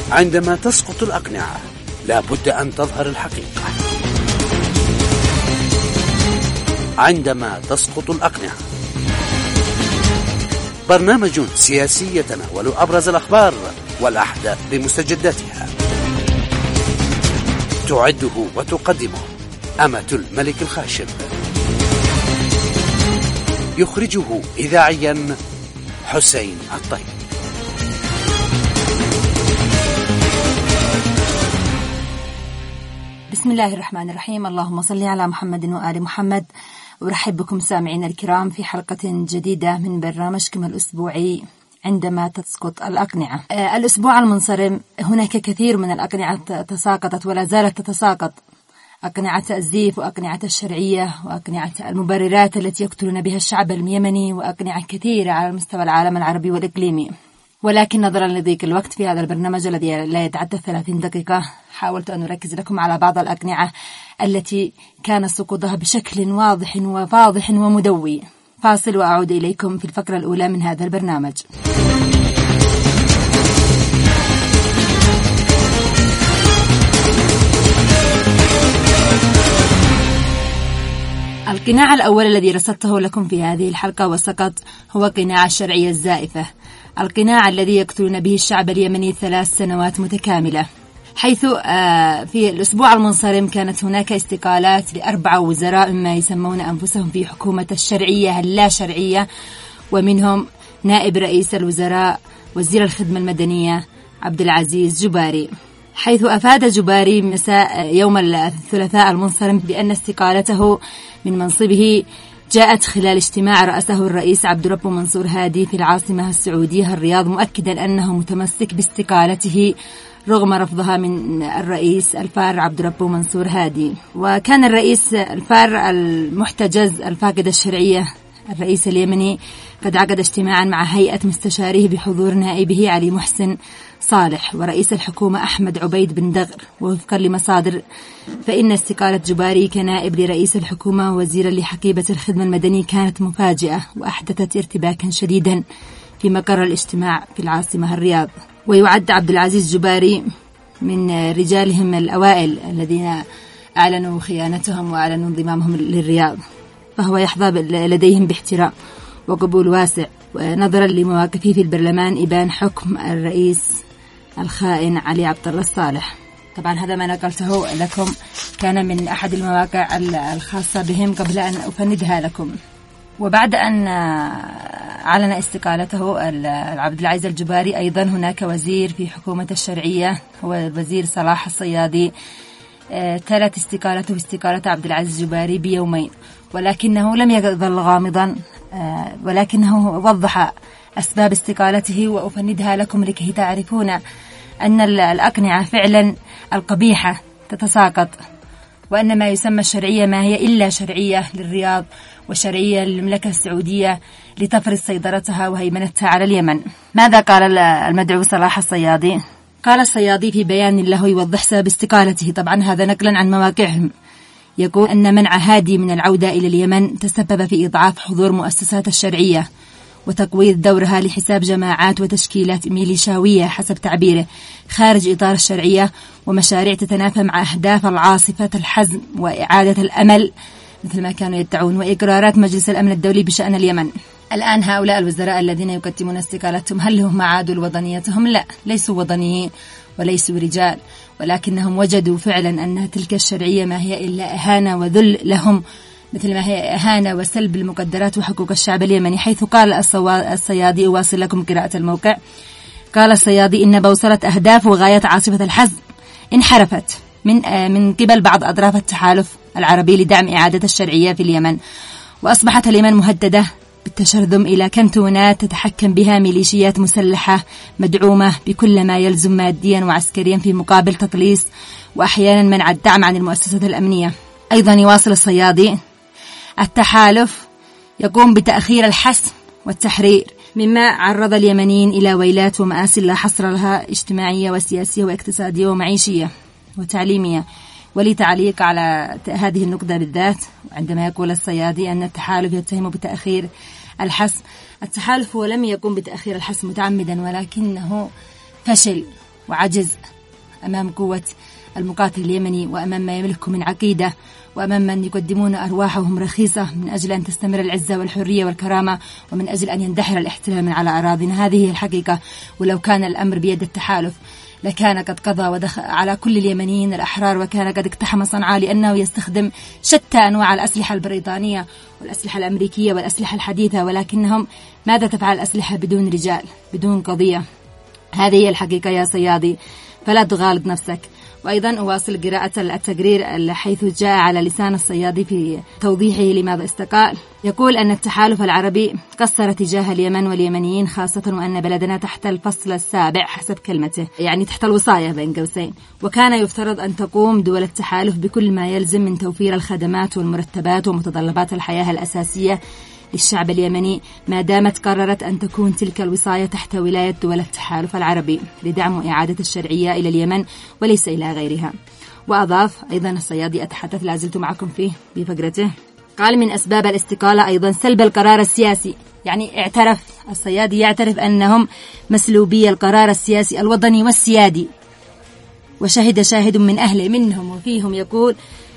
عندما تسقط الأقنعة لا بد أن تظهر الحقيقة. عندما تسقط الأقنعة، برنامج سياسي يتناول أبرز الأخبار والأحداث بمستجداتها. تعده وتقدمه أمة الملك الخاشب. يخرجه إذاعيا حسين الطيب. بسم الله الرحمن الرحيم. اللهم صل على محمد وآل محمد. أرحب بكم سامعين الكرام في حلقة جديدة من برنامجكم الأسبوعي عندما تسقط الأقنعة. الأسبوع المنصرم هناك كثير من الأقنعة تساقطت ولا زالت تتساقط، أقنعة الزيف وأقنعة الشرعية وأقنعة المبررات التي يقتلون بها الشعب اليمني وأقنعة كثيرة على مستوى العالم العربي والإقليمي. ولكن نظرا لضيق الوقت في هذا البرنامج الذي لا يتعدى 30 دقيقة، حاولت أن أركز لكم على بعض الأقنعة التي كان سقوطها بشكل واضح وفاضح ومدوي. فاصل وأعود إليكم في الفقرة الأولى من هذا البرنامج. القناع الأول الذي رصدته لكم في هذه الحلقة وسقط هو قناع الشرعية الزائفة، القناع الذي يقتلون به الشعب اليمني 3 سنوات متكاملة، حيث في الأسبوع المنصرم كانت هناك استقالات ل4 وزراء مما يسمون أنفسهم في حكومة الشرعية اللا شرعية، ومنهم نائب رئيس الوزراء وزير الخدمة المدنية عبد العزيز جباري، حيث أفاد جباري مساء يوم الثلاثاء المنصرم بأن استقالته من منصبه جاءت خلال اجتماع رأسه الرئيس عبد ربه منصور هادي في العاصمة السعودية الرياض، مؤكدا أنه متمسك باستقالته رغم رفضها من الرئيس الفار عبد ربه منصور هادي. وكان الرئيس الفار المحتجز الفاقد الشرعية الرئيس اليمني قد عقد اجتماعا مع هيئة مستشاريه بحضور نائبه علي محسن صالح ورئيس الحكومة أحمد عبيد بن دغر. ووفقا لمصادر فإن استقالة جباري كنائب لرئيس الحكومة وزيرا لحقيبة الخدمة المدني كانت مفاجئة وأحدثت ارتباكا شديدا في مقر الاجتماع في العاصمة الرياض. ويعد عبد العزيز جباري من رجالهم الأوائل الذين أعلنوا خيانتهم وأعلنوا انضمامهم للرياض، فهو يحظى لديهم باحترام وقبول واسع، ونظرا لمواقفه في البرلمان إبان حكم الرئيس الخائن علي عبد الله الصالح. طبعا هذا ما نقلته لكم كان من أحد المواقع الخاصة بهم قبل أن أفندها لكم. وبعد أن أعلن استقالته عبد العزيز الجباري، أيضا هناك وزير في حكومة الشرعية هو الوزير صلاح الصيادي تلت استقالة عبد العزيز الجباري بيومين، ولكنه لم يظل غامضا، ولكنه وضح أسباب استقالته وأفندها لكم لكي تعرفون أن الأقنعة فعلا القبيحة تتساقط، وأن ما يسمى الشرعية ما هي إلا شرعية للرياض وشرعية للمملكة السعودية لتفرض سيطرتها وهيمنتها على اليمن. ماذا قال المدعو صلاح الصيادي؟ قال الصيادي في بيان له يوضح سبب استقالته، طبعا هذا نقلا عن مواقعهم، يقول أن منع هادي من العودة إلى اليمن تسبب في إضعاف حضور مؤسسات الشرعية وتقويض دورها لحساب جماعات وتشكيلات ميليشاوية حسب تعبيره خارج إطار الشرعية، ومشاريع تتنافى مع أهداف العاصفة الحزم وإعادة الأمل مثل ما كانوا يدعون وإقرارات مجلس الأمن الدولي بشأن اليمن. الآن هؤلاء الوزراء الذين يقدمون استقالتهم هل هم عادوا لوطنيتهم؟ لا، ليسوا وطنيين وليسوا رجال، ولكنهم وجدوا فعلا أن تلك الشرعية ما هي إلا إهانة وذل لهم، مثل ما هي إهانة وسلب المقدرات وحقوق الشعب اليمني. حيث قال الصيادي، أواصل لكم قراءة الموقع، قال الصيادي إن بوصلة أهداف وغاية عاصفة الحزم انحرفت من قبل بعض أطراف التحالف العربي لدعم إعادة الشرعية في اليمن، وأصبحت اليمن مهددة بالتشرذم إلى كنتونات تتحكم بها ميليشيات مسلحة مدعومة بكل ما يلزم ماديا وعسكريا في مقابل تقليص وأحيانا منع الدعم عن المؤسسات الأمنية. أيضا يواصل الصيادي، التحالف يقوم بتأخير الحسم والتحرير مما عرض اليمنيين إلى ويلات ومآسي لا حصر لها اجتماعية وسياسية واقتصادية ومعيشية وتعليمية. ولي تعليق على هذه النقطة بالذات، عندما يقول الصيادي أن التحالف يتهم بتأخير الحسم. التحالف هو لم يقم بتأخير الحسم متعمدا، ولكنه فشل وعجز أمام قوة المقاتل اليمني، وأمام ما يملكه من عقيدة، وأمام من يقدمون أرواحهم رخيصة من أجل أن تستمر العزة والحرية والكرامة، ومن أجل أن يندحر الاحتلال من على أراضينا. هذه هي الحقيقة. ولو كان الأمر بيد التحالف لكان قد قضى ودخل على كل اليمنيين الأحرار، وكان قد اقتحم صنعاء، لأنه يستخدم شتى أنواع الأسلحة البريطانية والأسلحة الأمريكية والأسلحة الحديثة، ولكنهم ماذا تفعل الأسلحة بدون رجال، بدون قضية؟ هذه هي الحقيقة يا صيادي، فلا تغالط نفسك. وأيضا أواصل قراءة التقرير حيث جاء على لسان الصيادي في توضيحه لماذا استقال. يقول أن التحالف العربي قصر تجاه اليمن واليمنيين خاصة، وأن بلدنا تحت الفصل السابع حسب كلمته، يعني تحت الوصاية بين قوسين. وكان يفترض أن تقوم دول التحالف بكل ما يلزم من توفير الخدمات والمرتبات ومتطلبات الحياة الأساسية للشعب اليمني، ما دامت قررت أن تكون تلك الوصاية تحت ولاية دول التحالف العربي لدعم وإعادة الشرعية إلى اليمن وليس إلى غيرها. وأضاف أيضا الصيادي، أتحدث لازلت معكم فيه بفقرته، قال من أسباب الاستقالة أيضا سلب القرار السياسي. يعني اعترف الصيادي، يعترف أنهم مسلوبي القرار السياسي الوطني والسيادي، وشهد شاهد من أهله منهم وفيهم يقول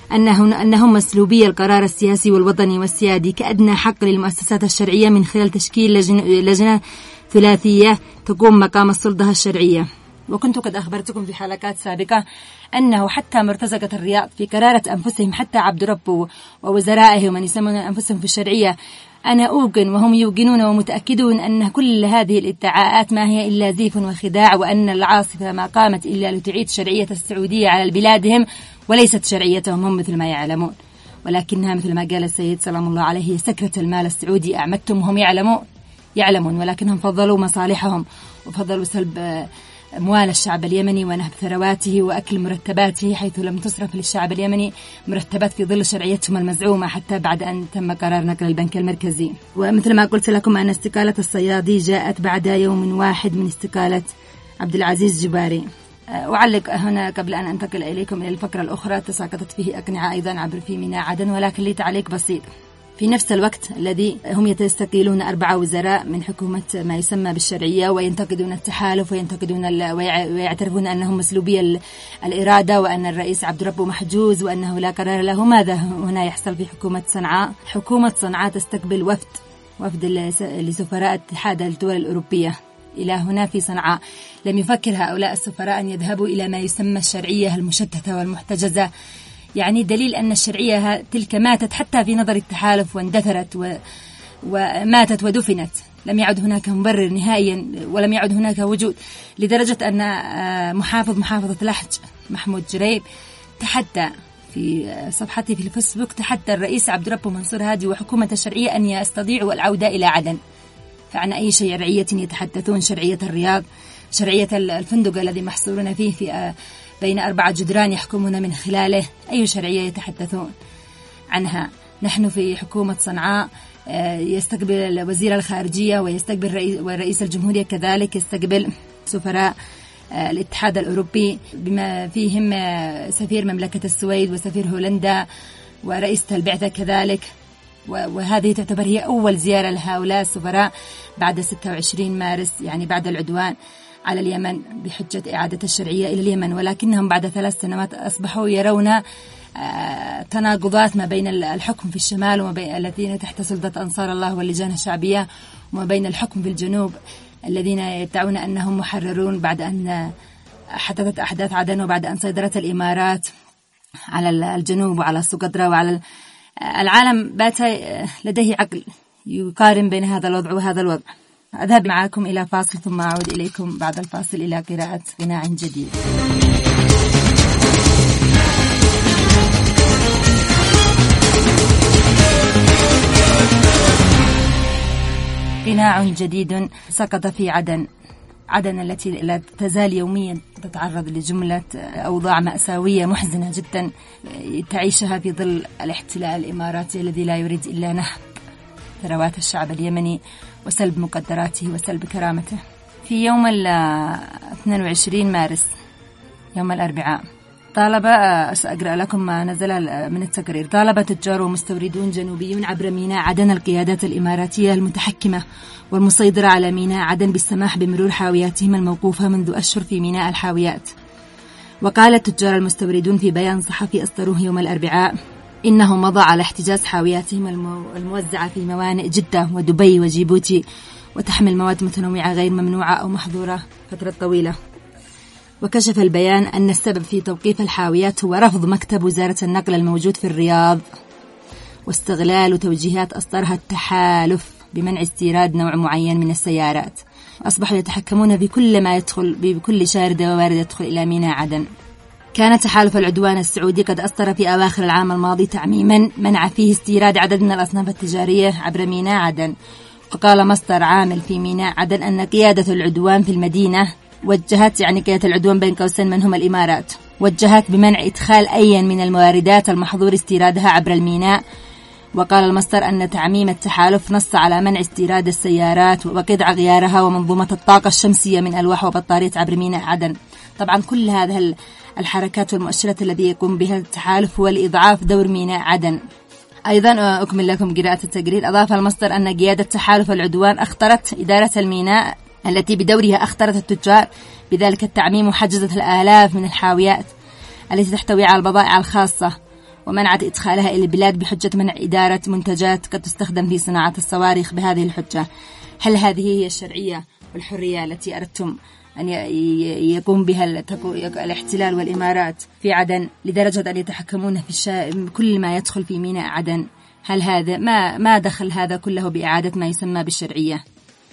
أنهم مسلوبي القرار السياسي والوطني والسيادي كأدنى حق للمؤسسات الشرعية من خلال تشكيل لجنة ثلاثية تقوم مقام السلطة الشرعية. وكنت قد أخبرتكم في حلقات سابقة أنه حتى مرتزقة الرياض في قرارة أنفسهم، حتى عبد رب ووزرائه ومن يسمون أنفسهم في الشرعية، أنا أوقن وهم يوقنون ومتأكدون أن كل هذه الادعاءات ما هي إلا زيف وخداع، وأن العاصفة ما قامت إلا لتعيد شرعية السعودية على بلادهم وليست شرعيتهم هم مثل ما يعلمون، ولكنها مثل ما قال السيد سلام الله عليه سكرة المال السعودي أعمدتم وهم يعلمون، ولكنهم فضلوا مصالحهم وفضلوا سلب أموال الشعب اليمني ونهب ثرواته وأكل مرتباته، حيث لم تصرف للشعب اليمني مرتبات في ظل شرعيتهم المزعومة حتى بعد أن تم قرار نقل البنك المركزي. ومثل ما قلت لكم أن استقالة الصيادي جاءت بعد يوم واحد من استقالة عبد العزيز جباري. أعلق هنا قبل أن أنتقل إليكم إلى الفقرة الأخرى تساقطت فيه أقنعة أيضا عبر في ميناء عدن، ولكن لي تعليق بسيط. في نفس الوقت الذي هم يستقيلون 4 وزراء من حكومة ما يسمى بالشرعية وينتقدون التحالف ويعترفون أنهم مسلوبي الإرادة وأن الرئيس عبد رب محجوز وأنه لا قرار له، ماذا هنا يحصل في حكومة صنعاء؟ حكومة صنعاء تستقبل وفد لسفراء اتحاد الدول الأوروبية إلى هنا في صنعاء. لم يفكر هؤلاء السفراء أن يذهبوا إلى ما يسمى الشرعية المشتتة والمحتجزة، يعني دليل أن الشرعية تلك ماتت حتى في نظر التحالف واندثرت وماتت ودفنت، لم يعد هناك مبرر نهائيا ولم يعد هناك وجود، لدرجة أن محافظة لحج محمود جريب تحدى في صفحته في الفيسبوك، تحدى الرئيس عبد رب منصور هادي وحكومة الشرعية أن يستطيعوا العودة إلى عدن. فعن أي شرعية يتحدثون؟ شرعية الرياض، شرعية الفندق الذي محصورون فيه في بين 4 جدران يحكمون من خلاله، أي شرعية يتحدثون عنها؟ نحن في حكومة صنعاء يستقبل وزير الخارجية ويستقبل رئيس الجمهورية، كذلك يستقبل سفراء الاتحاد الأوروبي بما فيهم سفير مملكة السويد وسفير هولندا ورئيسة البعثة كذلك. وهذه تعتبر هي أول زيارة لهؤلاء السفراء بعد 26 مارس، يعني بعد العدوان على اليمن بحجة إعادة الشرعية إلى اليمن. ولكنهم بعد 3 سنوات أصبحوا يرون تناقضات ما بين الحكم في الشمال وما بين الذين تحت سلطة أنصار الله واللجان الشعبية، وما بين الحكم في الجنوب الذين يدعون أنهم محررون بعد أن حدثت أحداث عدن وبعد أن سيطرت الإمارات على الجنوب وعلى سقطرى وعلى العالم. بات لديه عقل يقارن بين هذا الوضع وهذا الوضع. أذهب معكم إلى فاصل ثم أعود إليكم بعد الفاصل إلى قراءة قناع جديد. قناع جديد سقط في عدن التي لا تزال يوميا تتعرض لجملة أوضاع مأساوية محزنة جدا تعيشها في ظل الاحتلال الإماراتي الذي لا يريد إلا نهب ثروات الشعب اليمني وسلب مقدراته وسلب كرامته. في يوم 22 مارس يوم الأربعاء طالب سأقرأ لكم ما نزل من التقرير. طالب تجار ومستوردون جنوبيون عبر ميناء عدن القيادات الإماراتية المتحكمة والمسيطرة على ميناء عدن بالسماح بمرور حاوياتهم الموقوفة منذ أشهر في ميناء الحاويات. وقال التجار المستوردون في بيان صحفي أصدروه يوم الأربعاء إنه مضى على احتجاز حاوياتهم الموزعة في موانئ جدة ودبي وجيبوتي، وتحمل مواد متنوعة غير ممنوعة أو محظورة فترة طويلة. وكشف البيان أن السبب في توقيف الحاويات هو رفض مكتب وزارة النقل الموجود في الرياض واستغلال توجيهات أصدرها التحالف بمنع استيراد نوع معين من السيارات. أصبحوا يتحكمون بكل ما يدخل، بكل شارد ووارد يدخل إلى ميناء عدن. كان تحالف العدوان السعودي قد أصدر في أواخر العام الماضي تعميما منع فيه استيراد عدد من الأصناف التجارية عبر ميناء عدن. وقال مصدر عامل في ميناء عدن أن قيادة العدوان في المدينة وجهت، يعني قيادة العدوان بين قوسين من هم الإمارات، وجهت بمنع إدخال أي من المواردات المحظور استيرادها عبر الميناء. وقال المصدر أن تعميم التحالف نص على منع استيراد السيارات وقطع غيارها ومنظومة الطاقة الشمسية من ألواح وبطاريات عبر ميناء عدن. طبعا كل هذه الحركات والمؤشرات الذي يقوم بها التحالف هو لإضعاف دور ميناء عدن. أيضا أكمل لكم قراءة التقرير. أضاف المصدر أن قيادة تحالف العدوان أخطرت إدارة الميناء التي بدورها أخطرت التجار بذلك التعميم، وحجزت الآلاف من الحاويات التي تحتوي على البضائع الخاصة، ومنعت إدخالها إلى البلاد بحجة منع إدارة منتجات قد تستخدم في صناعة الصواريخ بهذه الحجة. هل هذه هي الشرعية والحرية التي أردتم أن يقوم بها الاحتلال والإمارات في عدن لدرجة أن يتحكمون في كل ما يدخل في ميناء عدن؟ هل هذا ما دخل هذا كله بإعادة ما يسمى بالشرعية؟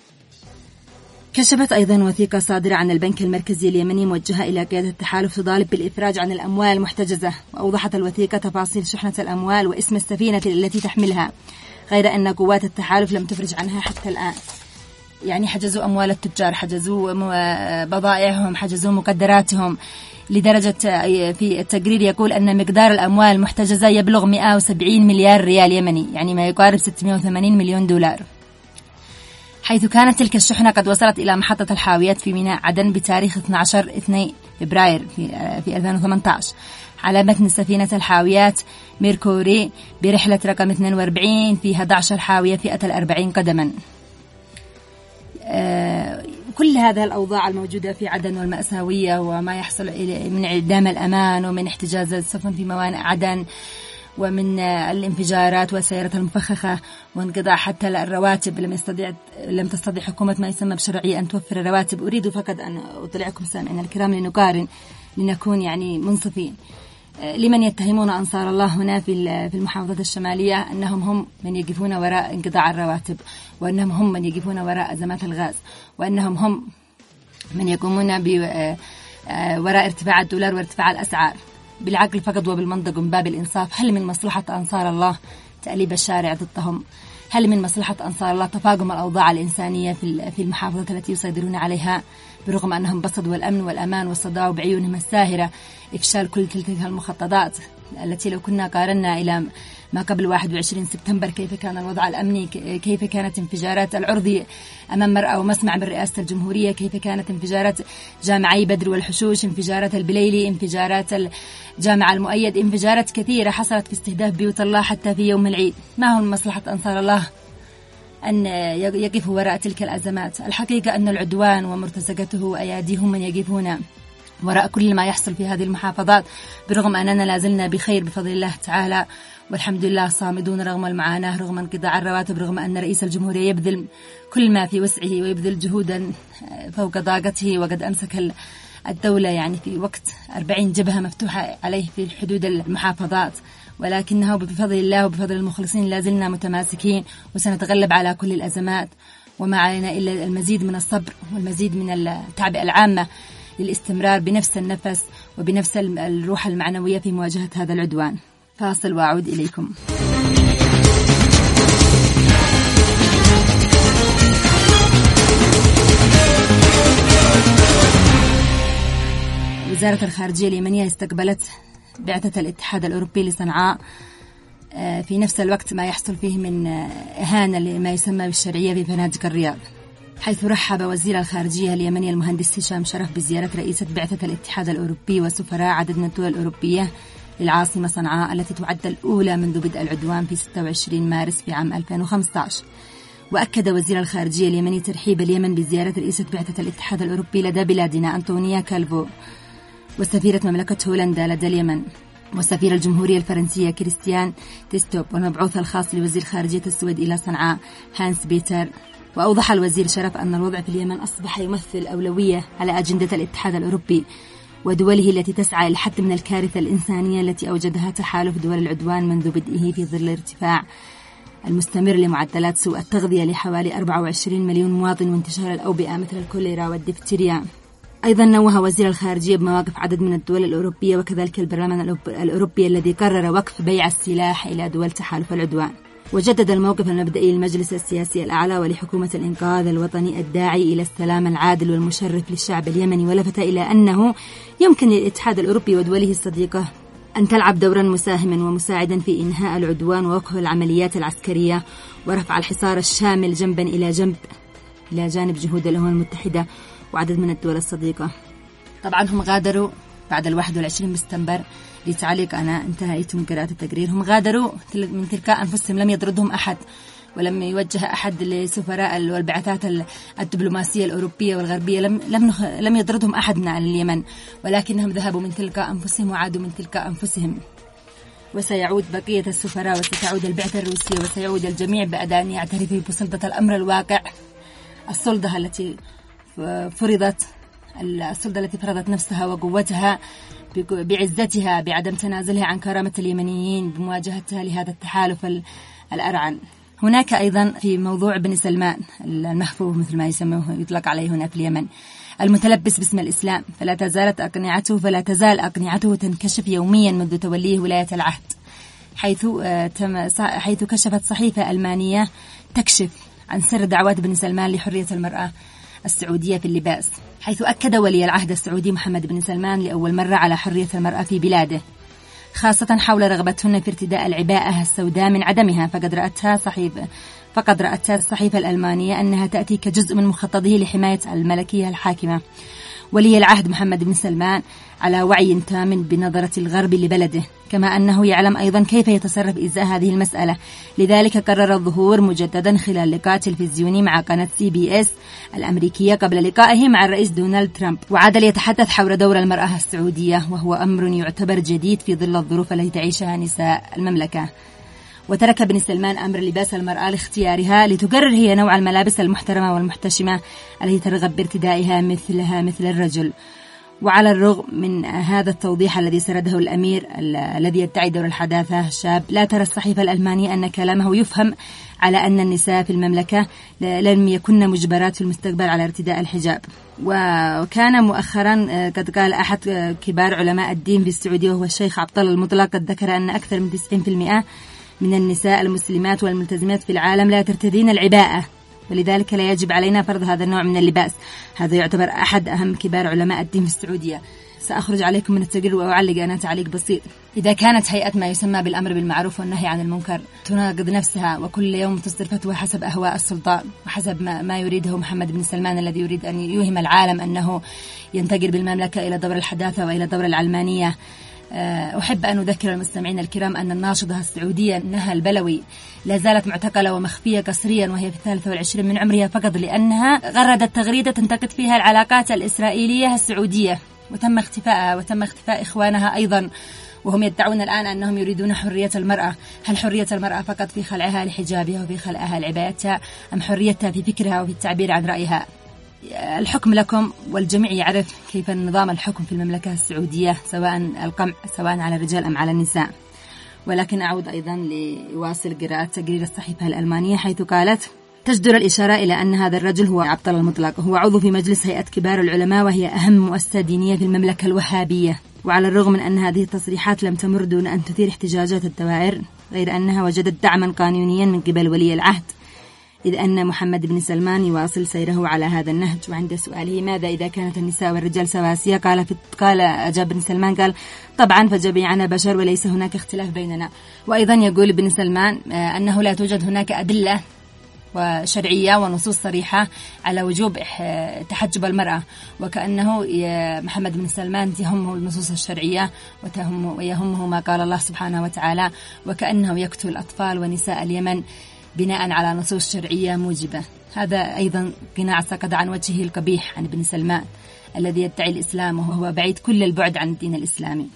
كشفت أيضا وثيقة صادرة عن البنك المركزي اليمني موجهة إلى قيادة التحالف تطالب بالإفراج عن الأموال المحتجزة. وأوضحت الوثيقة تفاصيل شحنة الأموال واسم السفينة التي تحملها، غير أن قوات التحالف لم تفرج عنها حتى الآن. يعني حجزوا أموال التجار، حجزوا بضائعهم، حجزوا مقدراتهم، لدرجة في التقرير يقول أن مقدار الأموال المحتجزة يبلغ 170 مليار ريال يمني، يعني ما يقارب 680 مليون دولار. حيث كانت تلك الشحنة قد وصلت إلى محطة الحاويات في ميناء عدن بتاريخ 12 فبراير في 2018 على متن سفينة الحاويات ميركوري برحلة رقم 42 فيها 11 حاوية فئة 40 قدما. كل هذه الأوضاع الموجودة في عدن والمأساوية وما يحصل من انعدام الأمان ومن احتجاز السفن في موانئ عدن ومن الانفجارات والسيارات المفخخة وانقطاع حتى الرواتب، لم تستطيع حكومة ما يسمى بشرعية أن توفر الرواتب. أريد فقط أن أطلعكم سامعين الكرام لنقارن لنكون يعني منصفين. لمن يتهمون أنصار الله هنا في المحافظة الشمالية أنهم هم من يقفون وراء انقطاع الرواتب، وأنهم هم من يقفون وراء أزمات الغاز، وأنهم هم من يقومون وراء ارتفاع الدولار وارتفاع الأسعار. بالعقل فقط وبالمنطق ومن باب الإنصاف، هل من مصلحة أنصار الله تأليب الشارع ضدهم؟ هل من مصلحة أنصار الله تفاقم الأوضاع الإنسانية في المحافظة التي يسيطرون عليها، برغم أنهم بصدوا الأمن والأمان واستضاعوا بعيونهم الساهرة إفشال كل تلك المخططات التي لو كنا قارنا إلى ما قبل 21 سبتمبر كيف كان الوضع الأمني، كيف كانت انفجارات العرض أمام مرأى ومسمع بالرئاسة الجمهورية، كيف كانت انفجارات جامعي بدر والحشوش، انفجارات البليلي، انفجارات الجامعة المؤيد، انفجارات كثيرة حصلت في استهداف بيوت الله حتى في يوم العيد. ما هو من مصلحة أنصار الله أن يقفوا وراء تلك الأزمات؟ الحقيقة أن العدوان ومرتزقته وأياديهم من يقفون وراء كل ما يحصل في هذه المحافظات، برغم أننا لازلنا بخير بفضل الله تعالى، والحمد لله صامدون رغم المعاناة، رغم انقطاع الرواتب، رغم أن رئيس الجمهورية يبذل كل ما في وسعه ويبذل جهودا فوق طاقته، وقد أمسك الدولة يعني في وقت 40 جبهة مفتوحة عليه في حدود المحافظات، ولكنه بفضل الله وبفضل المخلصين لازلنا متماسكين وسنتغلب على كل الأزمات، وما علينا إلا المزيد من الصبر والمزيد من التعبئة العامة للاستمرار بنفس النفس وبنفس الروح المعنوية في مواجهة هذا العدوان. فاصل وأعود إليكم. وزارة الخارجية اليمنية استقبلت بعثة الاتحاد الأوروبي لصنعاء في نفس الوقت ما يحصل فيه من إهانة لما يسمى بالشرعية في فنادق الرياض. حيث رحب وزير الخارجية اليمني المهندس هشام شرف بزيارة رئيسة بعثة الاتحاد الأوروبي وسفراء عدد من الدول الأوروبية للعاصمة صنعاء التي تعد الأولى منذ بدء العدوان في 26 مارس في عام 2015. وأكد وزير الخارجية اليمني ترحيب اليمن بزيارة رئيسة بعثة الاتحاد الأوروبي لدى بلادنا أنطونيا كالفو، وسفيرة مملكة هولندا لدى اليمن، وسفير الجمهورية الفرنسية كريستيان تيستوب، والمبعوث الخاص لوزير خارجية السويد إلى صنعاء هانس بيتر. وأوضح الوزير شرف أن الوضع في اليمن أصبح يمثل أولوية على أجندة الاتحاد الأوروبي ودوله التي تسعى للحد من الكارثة الإنسانية التي أوجدها تحالف دول العدوان منذ بدئه في ظل ارتفاع المستمر لمعدلات سوء التغذية لحوالي 24 مليون مواطن وانتشار الأوبئة مثل الكوليرا والدفتيريا. أيضا نوه وزير الخارجية بمواقف عدد من الدول الأوروبية وكذلك البرلمان الأوروبي الذي قرر وقف بيع السلاح إلى دول تحالف العدوان. وجدد الموقف المبدئي للمجلس السياسي الأعلى ولحكومة الإنقاذ الوطني الداعي إلى السلام العادل والمشرف للشعب اليمني، ولفت إلى أنه يمكن للاتحاد الأوروبي ودوله الصديقة أن تلعب دورا مساهما ومساعدا في إنهاء العدوان ووقف العمليات العسكرية ورفع الحصار الشامل جنبا إلى جنب إلى جانب جهود الأمم المتحدة وعدد من الدول الصديقة. طبعا هم غادروا بعد 21 سبتمبر. لتعليق أنا انتهيت من قراءة التقرير. هم غادروا من تلقاء أنفسهم، لم يطردهم أحد ولم يوجه أحد لسفراء والبعثات الدبلوماسية الأوروبية والغربية، لم يطردهم أحد من اليمن، ولكنهم ذهبوا من تلقاء أنفسهم وعادوا من تلقاء أنفسهم. وسيعود بقية السفراء وستعود البعثة الروسية وسيعود الجميع بعد أن يعترفوا بسلطة الأمر الواقع، السلطة التي فرضت نفسها وقوتها بعزتها بعدم تنازلها عن كرامة اليمنيين بمواجهتها لهذا التحالف الأرعن. هناك أيضا في موضوع بن سلمان المحفوظ مثل ما يطلق عليه هنا في اليمن، المتلبس باسم الإسلام، فلا تزال أقنعته تنكشف يوميا منذ توليه ولاية العهد، حيث كشفت صحيفة ألمانية تكشف عن سر دعوات بن سلمان لحرية المرأة السعودية في اللباس، حيث أكد ولي العهد السعودي محمد بن سلمان لأول مرة على حرية المرأة في بلاده، خاصة حول رغبتهن في ارتداء العباءة السوداء من عدمها، فقد رأتها الصحيفة الألمانية أنها تأتي كجزء من مخططه لحماية الملكية الحاكمة. ولي العهد محمد بن سلمان على وعي تام بنظرة الغرب لبلده، كما أنه يعلم أيضا كيف يتصرف إزاء هذه المسألة، لذلك قرر الظهور مجددا خلال لقاء تلفزيوني مع قناة CBS الأمريكية قبل لقائه مع الرئيس دونالد ترامب، وعاد ليتحدث حول دور المرأة السعودية، وهو أمر يعتبر جديد في ظل الظروف التي تعيشها نساء المملكة. وترك بن سلمان أمر لباس المرأة لاختيارها لتقرر هي نوع الملابس المحترمة والمحتشمة التي ترغب بارتدائها مثل الرجل. وعلى الرغم من هذا التوضيح الذي سرده الأمير الذي يدعي دور الحداثة شاب، لا ترى الصحيفة الألمانية أن كلامه يفهم على أن النساء في المملكة لم يكن مجبرات في المستقبل على ارتداء الحجاب. وكان مؤخرا قد قال أحد كبار علماء الدين في السعودية وهو الشيخ عبد الله المطلق، قد ذكر أن أكثر من 90% من النساء المسلمات والملتزمات في العالم لا ترتدين العباءة، ولذلك لا يجب علينا فرض هذا النوع من اللباس. هذا يعتبر أحد أهم كبار علماء الدين في السعودية. سأخرج عليكم من التقرير وأعلق أنا تعليق بسيط. إذا كانت هيئة ما يسمى بالأمر بالمعروف والنهي عن المنكر تناقض نفسها وكل يوم تصدر فتوى حسب أهواء السلطان وحسب ما يريده محمد بن سلمان الذي يريد أن يوهم العالم أنه ينتقل بالمملكة إلى دور الحداثة وإلى دور العلمانية، أحب أن أذكر المستمعين الكرام أن الناشطة السعودية نهى البلوي لا زالت معتقلة ومخفية قسريا وهي في 23 من عمرها فقط لأنها غردت تغريدة تنتقد فيها العلاقات الإسرائيلية السعودية، وتم اختفائها وتم اختفاء إخوانها أيضا، وهم يدعون الآن أنهم يريدون حرية المرأة. هل حرية المرأة فقط في خلعها لحجابها وفي خلعها لعبايتها، أم حريتها في فكرها وفي التعبير عن رأيها؟ الحكم لكم، والجميع يعرف كيف نظام الحكم في المملكة السعودية، سواء القمع سواء على الرجال أم على النساء. ولكن أعود أيضا لواصل قراءة تقرير الصحيفة الألمانية، حيث قالت: تجدر الإشارة إلى أن هذا الرجل هو عبد الله المطلق، هو عضو في مجلس هيئة كبار العلماء وهي أهم مؤسسة دينية في المملكة الوهابية. وعلى الرغم من أن هذه التصريحات لم تمر دون أن تثير احتجاجات الدوائر، غير أنها وجدت دعما قانونيا من قبل ولي العهد، إذ أن محمد بن سلمان يواصل سيره على هذا النهج. وعند سؤاله ماذا إذا كانت النساء والرجال سواسية، أجاب بن سلمان قال: طبعا فجميعنا بشر وليس هناك اختلاف بيننا. وأيضا يقول بن سلمان أنه لا توجد هناك أدلة وشرعية ونصوص صريحة على وجوب تحجب المرأة، وكأنه محمد بن سلمان يهمه النصوص الشرعية ويهمه ما قال الله سبحانه وتعالى، وكأنه يقتل الأطفال ونساء اليمن بناء على نصوص شرعية موجبة. هذا أيضا قناع سقط عن وجهه القبيح عن ابن سلمان الذي يدعي الإسلام وهو بعيد كل البعد عن الدين الإسلامي.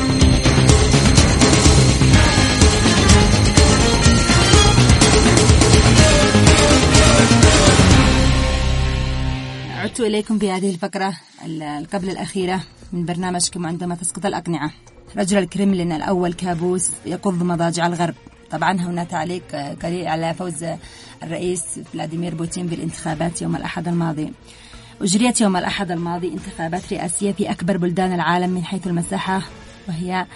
عدت إليكم في هذه الفقرة قبل الأخيرة من برنامجكم عندما تسقط الأقنعة. رجل الكرملين الأول كابوس يقض مضاجع الغرب. طبعا هنا تعليق قليل على فوز الرئيس فلاديمير بوتين بالانتخابات يوم الأحد الماضي. أجريت يوم الأحد الماضي انتخابات رئاسية في أكبر بلدان العالم من حيث المساحة، وهي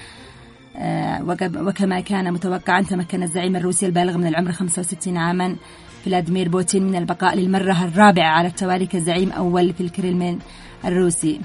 وكما كان متوقعا تمكن الزعيم الروسي البالغ من العمر 65 عاما فلاديمير بوتين من البقاء للمرة الرابعة على التوالي كزعيم أول في الكرملين الروسي.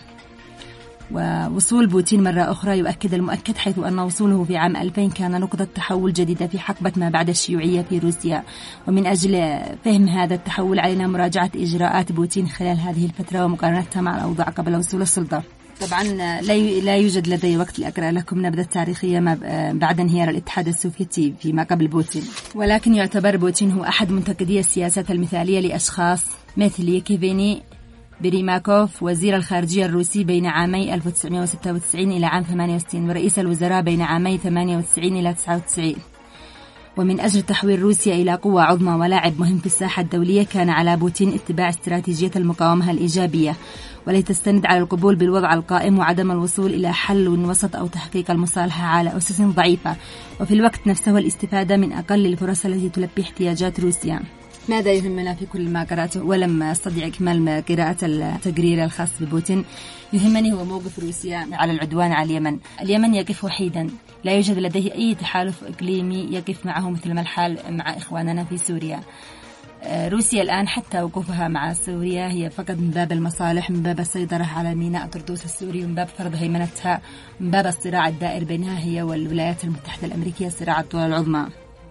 ووصول بوتين مرة أخرى يؤكد المؤكد، حيث أن وصوله في عام 2000 كان نقطة تحول جديدة في حقبة ما بعد الشيوعية في روسيا. ومن أجل فهم هذا التحول علينا مراجعة إجراءات بوتين خلال هذه الفترة ومقارنتها مع الأوضاع قبل وصول السلطة. طبعا لا يوجد لدي وقت لأقرأ لكم نبذة تاريخية بعد انهيار الاتحاد السوفيتي فيما قبل بوتين، ولكن يعتبر بوتين هو أحد منتقدي السياسات المثالية لأشخاص مثل يكيفيني بريماكوف وزير الخارجية الروسي بين عامي 1996 إلى عام 68، ورئيس الوزراء بين عامي 98 إلى 99. ومن أجل تحويل روسيا إلى قوة عظمى ولاعب مهم في الساحة الدولية كان على بوتين اتباع استراتيجية المقاومة الإيجابية، ولتستند على القبول بالوضع القائم وعدم الوصول إلى حل وسط أو تحقيق المصالحة على أسس ضعيفة، وفي الوقت نفسه الاستفادة من أقل الفرص التي تلبي احتياجات روسيا. ماذا يهمنا في كل ما قرأته ولم أستطيع إكمال قراءة التقرير الخاص ببوتين؟ يهمني هو موقف روسيا على العدوان على اليمن. اليمن يقف وحيدا، لا يوجد لديه أي تحالف إقليمي يقف معه مثل ما الحال مع إخواننا في سوريا. روسيا الآن حتى وقوفها مع سوريا هي فقط من باب المصالح، من باب السيطرة على ميناء طرطوس السوري، من باب فرض هيمنتها، من باب الصراع الدائر بينها هي والولايات المتحدة الأمريكية، صراع الدول العظمى.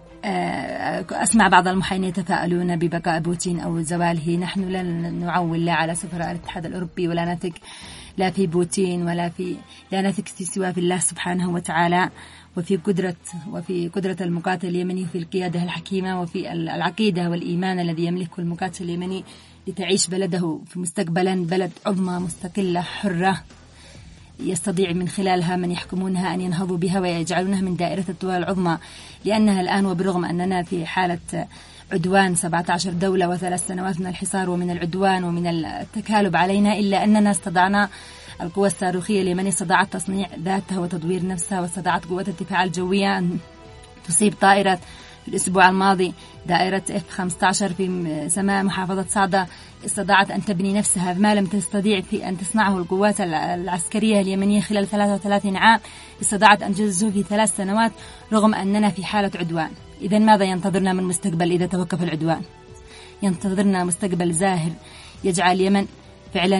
أسمع بعض المحايين يتفاءلون ببقاء بوتين أو زواله. نحن لا نعول لا على سفراء الاتحاد الأوروبي ولا نثق لا في بوتين لا نثق سوى في الله سبحانه وتعالى وفي قدرة المقاتل اليمني، في القيادة الحكيمة وفي العقيدة والإيمان الذي يملكه المقاتل اليمني لتعيش بلده في مستقبلا بلد عظمى مستقلة حرة يستطيع من خلالها من يحكمونها أن ينهضوا بها ويجعلونها من دائرة الدول العظمى. لأنها الآن وبرغم أننا في حالة عدوان 17 دولة و3 سنوات من الحصار ومن العدوان ومن التكالب علينا، إلا أننا استطعنا القوى الصاروخية اليمنية استطاعت تصنيع ذاتها وتطوير نفسها، واستطاعت قوة الدفاع الجوية أن تصيب طائرة في الأسبوع الماضي دائرة F-15 في سماء محافظة صعدة، استطاعت أن تبني نفسها ما لم تستطيع في أن تصنعه القوات العسكرية اليمنية خلال 33 عام، استطاعت أن تنجزه في 3 سنوات رغم أننا في حالة عدوان. إذن ماذا ينتظرنا من مستقبل إذا توقف العدوان؟ ينتظرنا مستقبل زاهر يجعل اليمن فعلا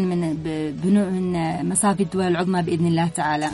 من مصافي الدول العظمى بإذن الله تعالى.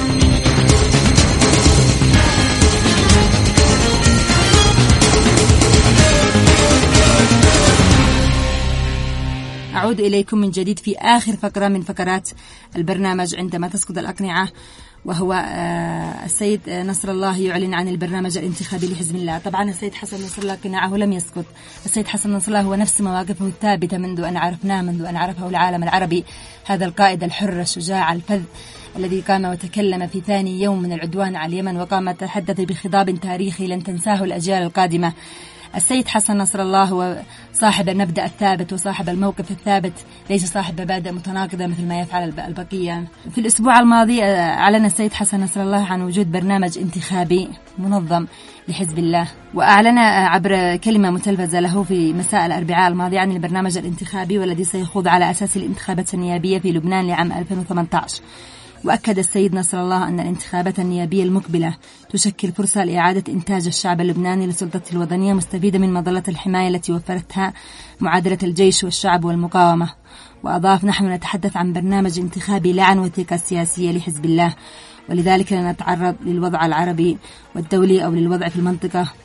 أعود إليكم من جديد في آخر فقرة من فقرات البرنامج عندما تسقط الأقنعة، وهو السيد نصر الله يعلن عن البرنامج الانتخابي لحزب الله. طبعا السيد حسن نصر الله قناعه لم يسقط. السيد حسن نصر الله هو نفس مواقفه الثابتة منذ أن عرفناه، منذ أن عرفه العالم العربي، هذا القائد الحر الشجاع الفذ الذي قام وتكلم في ثاني يوم من العدوان على اليمن، وقام تحدث بخطاب تاريخي لن تنساه الأجيال القادمة. السيد حسن نصر الله هو صاحب المبدأ الثابت وصاحب الموقف الثابت، ليس صاحب مبادئ متناقضة مثل ما يفعل البقية. في الأسبوع الماضي أعلن السيد حسن نصر الله عن وجود برنامج انتخابي منظم لحزب الله، وأعلن عبر كلمة متلفزة له في مساء الأربعاء الماضي عن البرنامج الانتخابي والذي سيخوض على أساس الانتخابات النيابية في لبنان لعام 2018. وأكد السيد نصر الله أن الانتخابات النيابية المقبلة تشكل فرصة لإعادة إنتاج الشعب اللبناني لسلطته الوطنية، مستفيدة من مظلة الحماية التي وفرتها معادلة الجيش والشعب والمقاومة. وأضاف: نحن نتحدث عن برنامج انتخابي لا عن وثيقة سياسية لحزب الله، ولذلك لا نتعرض للوضع العربي والدولي أو للوضع في المنطقة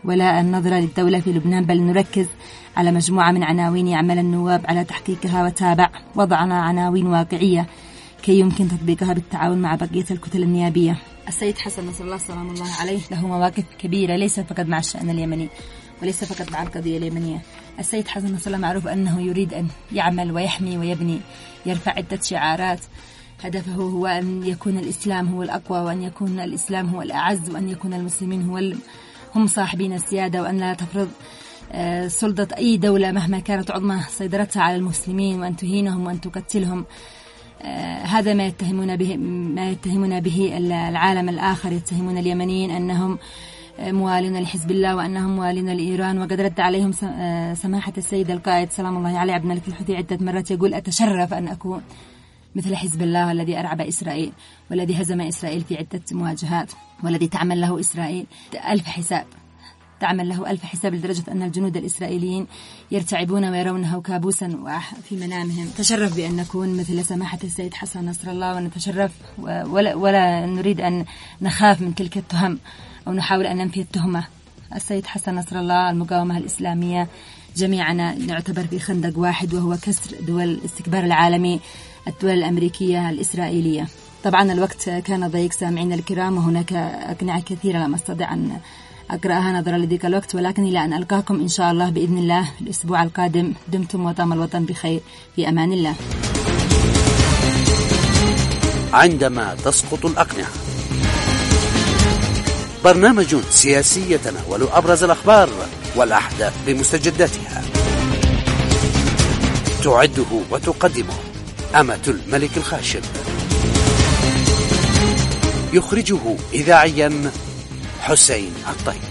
ولا النظرة للدولة في لبنان، بل نركز على مجموعة من عناوين يعمل النواب على تحقيقها، وتابع وضعنا عناوين واقعية كي يمكن تطبيقها بالتعاون مع بقية الكتل النيابية. السيد حسن نصر الله سلام الله عليه له مواقف كبيرة، ليس فقط مع الشأن اليمني وليس فقط مع القضية اليمنية. السيد حسن نصر الله معروف أنه يريد أن يعمل ويحمي ويبني، يرفع عدة شعارات، هدفه هو أن يكون الإسلام هو الأقوى، وأن يكون الإسلام هو الأعز، وأن يكون المسلمين هم صاحبين السيادة، وأن لا تفرض سلطة أي دولة مهما كانت عظمى سيطرتها على المسلمين، وأن تهينهم وأن تقتلهم. هذا ما يتهمون به العالم الآخر. يتهمون اليمنيين أنهم موالون لحزب الله وأنهم موالون لإيران. وقد رد عليهم سماحة السيد القائد سلام الله عليه عبد الملك الحوثي عدة مرات، يقول: أتشرف أن أكون مثل حزب الله الذي أرعب إسرائيل، والذي هزم إسرائيل في عدة مواجهات، والذي تعمل له إسرائيل ألف حساب لدرجة أن الجنود الإسرائيليين يرتعبون ويرونه كابوسا في منامهم. تشرف بأن نكون مثل سماحة السيد حسن نصر الله، ونتشرف ولا نريد أن نخاف من تلك التهم أو نحاول أن ننفي التهمة. السيد حسن نصر الله، المقاومة الإسلامية، جميعنا نعتبر في خندق واحد، وهو كسر دول الاستكبار العالمي، الدول الأمريكية الإسرائيلية. طبعا الوقت كان ضيق سامعين الكرام، وهناك أقنعة كثيرة لم أستطع أن أقرأها نظرا لضيق الوقت، ولكن إلى أن ألقاكم إن شاء الله بإذن الله الأسبوع القادم، دمتم وطام الوطن بخير، في أمان الله. عندما تسقط الأقنعة، برنامج سياسي يتناول أبرز الأخبار والأحداث بمستجداتها، تعده وتقدمه أمة الملك الخاشب، يخرجه إذاعيا حسين الطيب.